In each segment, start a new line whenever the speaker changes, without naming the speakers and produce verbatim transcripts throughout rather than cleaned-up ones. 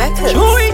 Records.
Chewy.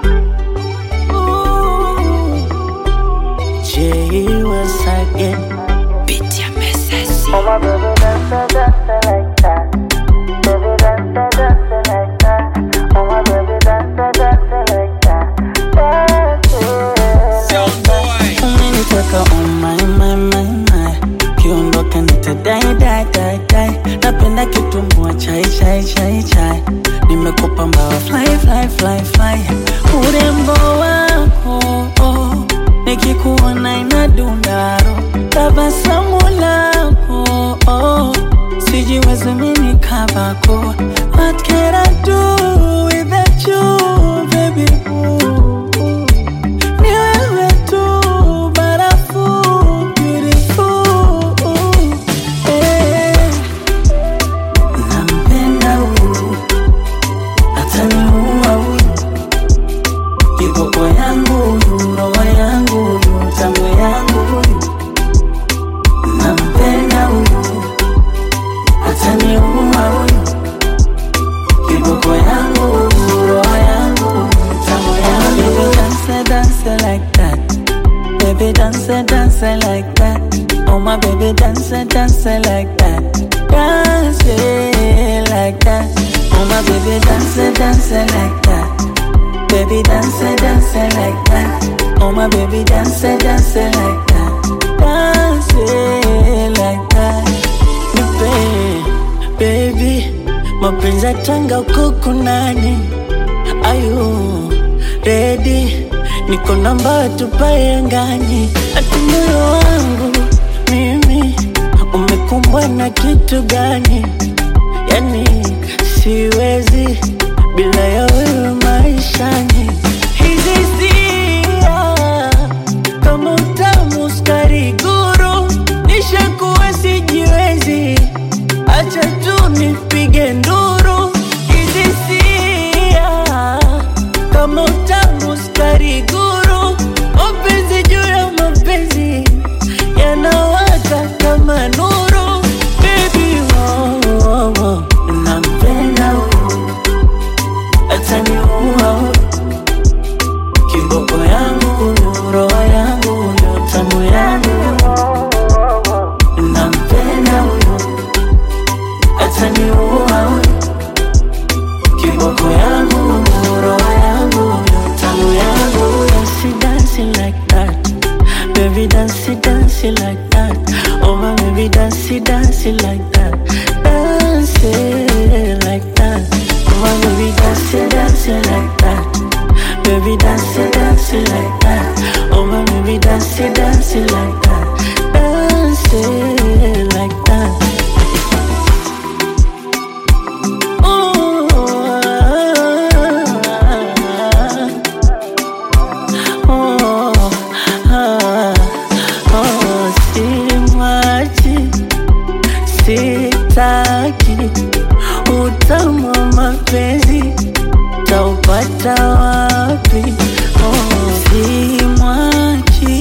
Jay was again.
Bitch, I'm messy.
Oh my baby, dance, dance like that. Baby, dance, dance like that. Oh my baby, dance, dance like that. Dance,
Sound boy.
Umeniteka oh my my my my. Kiondoka nitadai dai dai dai. Napenda kitumbua chai chai chai chai. Nimekupa mbawa fly fly fly fly. Urembo wako oh, nikikuona inadundaro. Tabasamu lako oh, sijiwezi mimi kabako. What can I do without you baby ooh, ooh. Ni wewe tu barafu beautiful eh. Nampenda huyu ataniua huyu, kiboko yangu huyu, roho yangu huyu, tamu yangu huyu. Nampenda huyu ataniua huyu, kiboko yangu huyu, roho yangu huyu, tamu yangu huyu. Baby dance dance like that. Baby dance dance like that. Oh my baby dance dance like that. Dance like that. Oh my baby dance dance like that. Baby dance dance like that. Oh my baby dance dance like that. Dance like that. Nipe baby, mapenzi ya tanga kuku nani? Are you ready? Niko namba tupae angani. Ati moyo wangu mimi umekumbwa na kitu gani? Yani siwezi bila ya wewe maishani. Hizi hisia kama utamu sukari guru, nishakuwa sijiwezi, acha tu nipige nduru. Hizi hisia kama utamu sukari guru, mapenzi juu ya mapenzi yanawaka kama nuru. Baby oh, oh, oh. Nampenda huyu ataniua huyu, kiboko yangu huyu, roho yangu huyu, tamu yangu huyu. Nampenda huyu ataniua huyu, kiboko yangu huyu, roho yangu huyu, tamu yangu huyu. Dance dancing like that. Baby dance dancing like that. Oh my baby dance dancing like that. Dance like that. Oh my baby dance dancing like that. Baby dance dancing like that. Oh my baby dance dancing like that. Dance like that. Ooh, oh, ah, oh, simwachi, sitaki, utamu wa mapenzi taupata wapi? Oh, simwachi,